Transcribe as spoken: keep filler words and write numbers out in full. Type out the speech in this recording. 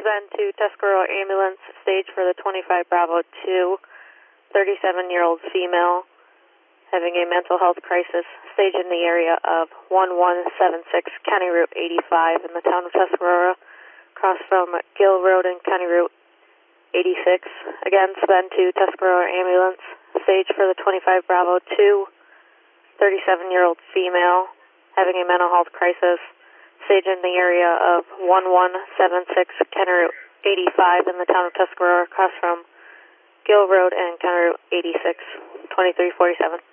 Sven to Tuscarora Ambulance, stage for the twenty-five Bravo two, thirty-seven-year-old female, having a mental health crisis, stage in the area of one one seven six County Route eighty-five in the town of Tuscarora, across from Gill Road and County Route eighty-six. Again, Sven to Tuscarora Ambulance, stage for the twenty-five Bravo two, thirty-seven-year-old female, having a mental health crisis, stage in the area of one one seven six County Route eighty-five in the town of Tuscarora, across from Gill Road and County Route eighty-six, twenty-three forty-seven.